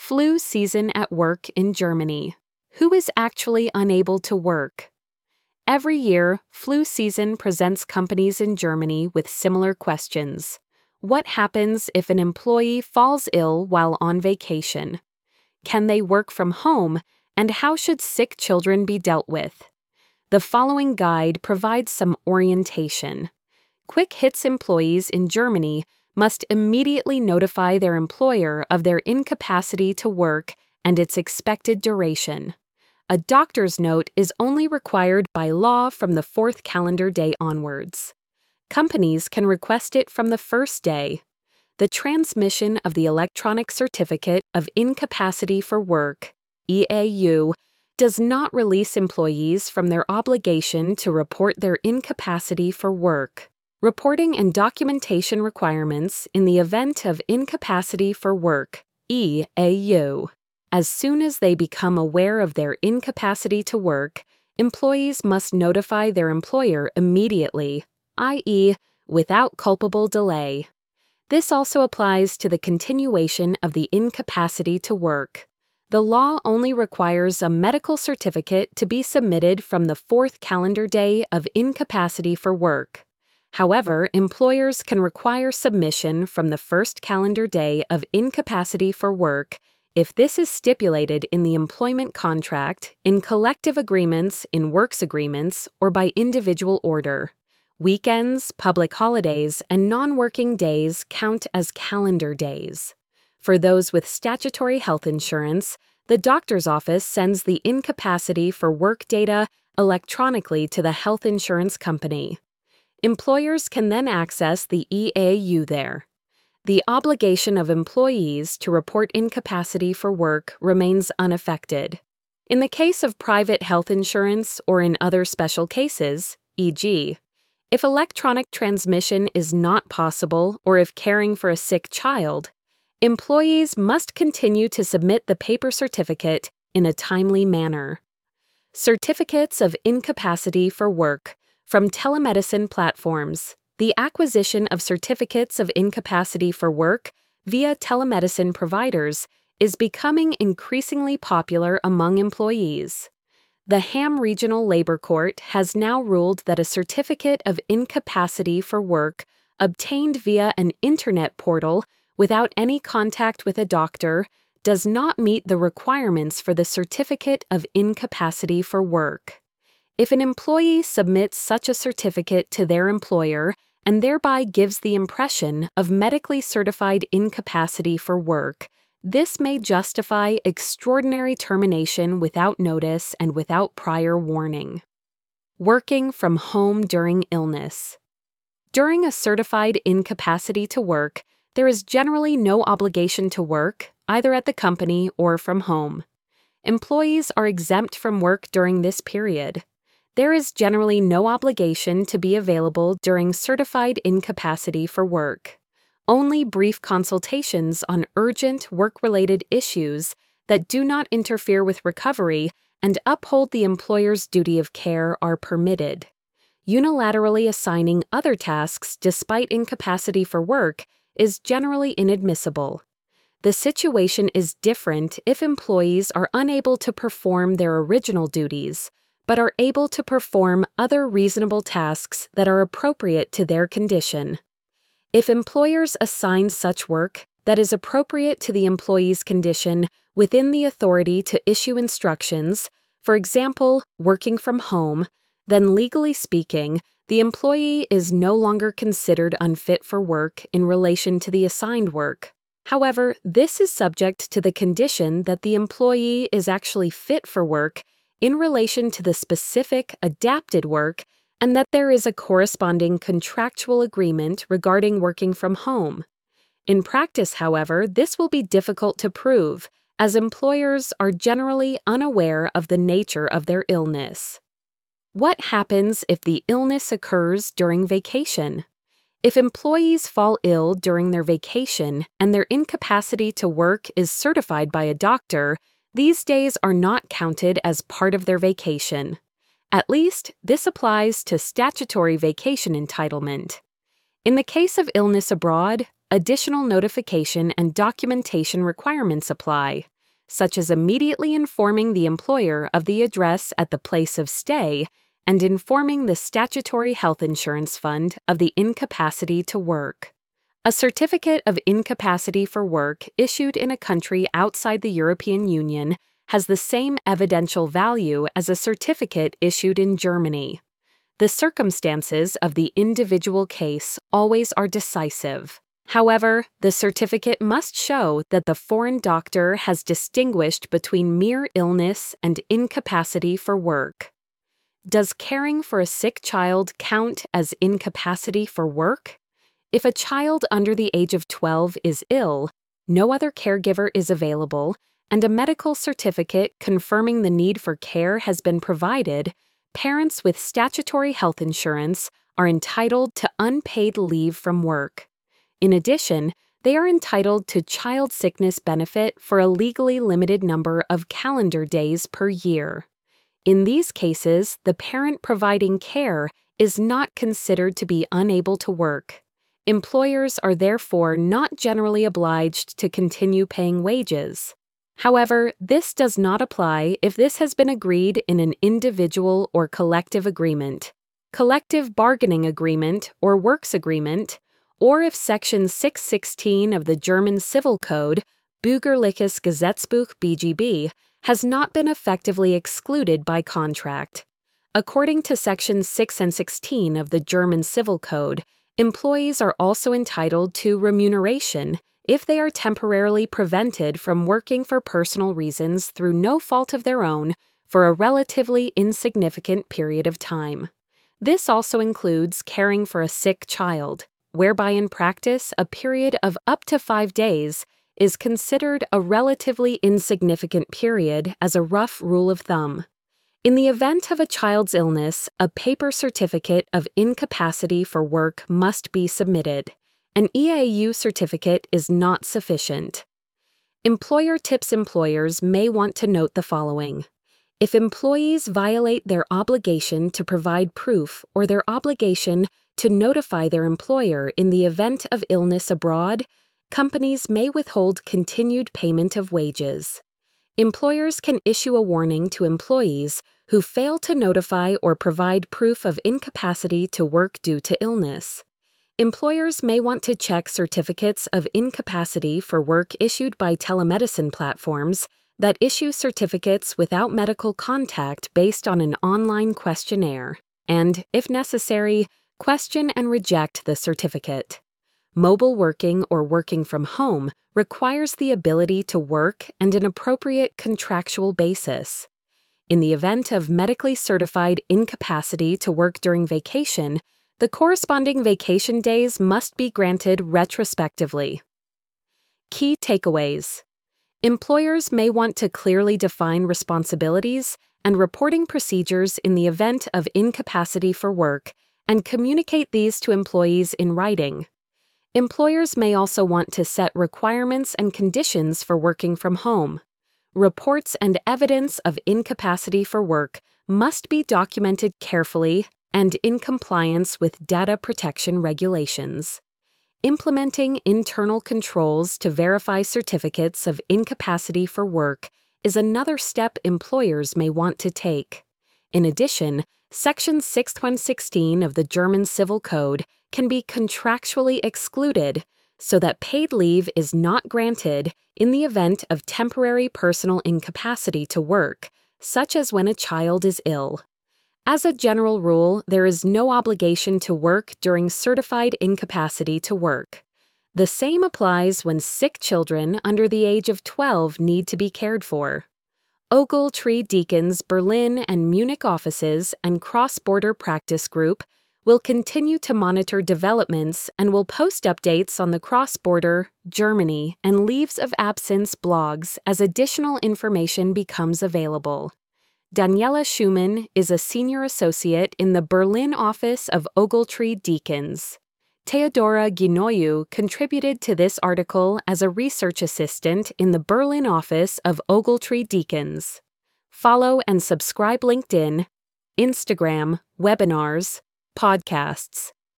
Flu season at work in Germany. Who is actually unable to work? Every year, flu season presents companies in Germany with similar questions. What happens if an employee falls ill while on vacation? Can they work from home, and how should sick children be dealt with? The following guide provides some orientation. Quick Hits employees in Germany must immediately notify their employer of their incapacity to work and its expected duration. A doctor's note is only required by law from the 4th calendar day onwards. Companies can request it from the first day. The transmission of the Electronic Certificate of Incapacity for Work, EAU, does not release employees from their obligation to report their incapacity for work. Reporting and documentation requirements in the event of incapacity for work, EAU. As soon as they become aware of their incapacity to work, employees must notify their employer immediately, i.e., without culpable delay. This also applies to the continuation of the incapacity to work. The law only requires a medical certificate to be submitted from the 4th calendar day of incapacity for work. However, employers can require submission from the 1st calendar day of incapacity for work if this is stipulated in the employment contract, in collective agreements, in works agreements, or by individual order. Weekends, public holidays, and non-working days count as calendar days. For those with statutory health insurance, the doctor's office sends the incapacity for work data electronically to the health insurance company. Employers can then access the EAU there. The obligation of employees to report incapacity for work remains unaffected. In the case of private health insurance or in other special cases, e.g., if electronic transmission is not possible or if caring for a sick child, employees must continue to submit the paper certificate in a timely manner. Certificates of incapacity for work from telemedicine platforms. The acquisition of certificates of incapacity for work via telemedicine providers is becoming increasingly popular among employees. The Hamm Regional Labor Court has now ruled that a certificate of incapacity for work obtained via an internet portal without any contact with a doctor does not meet the requirements for the certificate of incapacity for work. If an employee submits such a certificate to their employer and thereby gives the impression of medically certified incapacity for work, this may justify extraordinary termination without notice and without prior warning. Working from home during illness. During a certified incapacity to work, there is generally no obligation to work, either at the company or from home. Employees are exempt from work during this period. There is generally no obligation to be available during certified incapacity for work. Only brief consultations on urgent work-related issues that do not interfere with recovery and uphold the employer's duty of care are permitted. Unilaterally assigning other tasks despite incapacity for work is generally inadmissible. The situation is different if employees are unable to perform their original duties, but are able to perform other reasonable tasks that are appropriate to their condition. If employers assign such work that is appropriate to the employee's condition within the authority to issue instructions, for example, working from home, then legally speaking, the employee is no longer considered unfit for work in relation to the assigned work. However, this is subject to the condition that the employee is actually fit for work in relation to the specific adapted work and that there is a corresponding contractual agreement regarding working from home. In practice, however, this will be difficult to prove, as employers are generally unaware of the nature of their illness. What happens if the illness occurs during vacation? If employees fall ill during their vacation and their incapacity to work is certified by a doctor, these days are not counted as part of their vacation. At least, this applies to statutory vacation entitlement. In the case of illness abroad, additional notification and documentation requirements apply. such as immediately informing the employer of the address at the place of stay and informing the statutory health insurance fund of the incapacity to work. A certificate of incapacity for work issued in a country outside the European Union has the same evidential value as a certificate issued in Germany. The circumstances of the individual case always are decisive. However, the certificate must show that the foreign doctor has distinguished between mere illness and incapacity for work. Does caring for a sick child count as incapacity for work? If a child under the age of 12 is ill, no other caregiver is available, and a medical certificate confirming the need for care has been provided, parents with statutory health insurance are entitled to unpaid leave from work. In addition, they are entitled to child sickness benefit for a legally limited number of calendar days per year. In these cases, the parent providing care is not considered to be unable to work. Employers are therefore not generally obliged to continue paying wages. However, this does not apply if this has been agreed in an individual or collective agreement, collective bargaining agreement or works agreement, or if Section 616 of the German Civil Code, Bürgerliches Gesetzbuch BGB, has not been effectively excluded by contract. According to Sections 6 and 16 of the German Civil Code, employees are also entitled to remuneration if they are temporarily prevented from working for personal reasons through no fault of their own for a relatively insignificant period of time. This also includes caring for a sick child, whereby in practice a period of up to 5 days is considered a relatively insignificant period as a rough rule of thumb. In the event of a child's illness, a paper certificate of incapacity for work must be submitted. An EAU certificate is not sufficient. Employer tips employers may want to note the following. If employees violate their obligation to provide proof or their obligation to notify their employer in the event of illness abroad, companies may withhold continued payment of wages. Employers can issue a warning to employees who fail to notify or provide proof of incapacity to work due to illness. Employers may want to check certificates of incapacity for work issued by telemedicine platforms that issue certificates without medical contact based on an online questionnaire, and, if necessary, question and reject the certificate. Mobile working or working from home requires the ability to work and an appropriate contractual basis. In the event of medically certified incapacity to work during vacation, the corresponding vacation days must be granted retrospectively. Key takeaways. Employers may want to clearly define responsibilities and reporting procedures in the event of incapacity for work and communicate these to employees in writing. Employers may also want to set requirements and conditions for working from home. Reports and evidence of incapacity for work must be documented carefully and in compliance with data protection regulations. Implementing internal controls to verify certificates of incapacity for work is another step employers may want to take. In addition, Section 6116 of the German Civil Code can be contractually excluded so that paid leave is not granted in the event of temporary personal incapacity to work, such as when a child is ill. As a general rule, there is no obligation to work during certified incapacity to work. The same applies when sick children under the age of 12 need to be cared for. Ogletree Deacon's Berlin and Munich offices and cross-border practice group will continue to monitor developments and will post updates on the cross-border, Germany, and leaves of absence blogs as additional information becomes available. Daniela Schumann is a senior associate in the Berlin office of Ogletree Deacons. Teodora Ginoiu contributed to this article as a research assistant in the Berlin office of Ogletree Deacons. Follow and subscribe LinkedIn, Instagram, webinars, podcasts.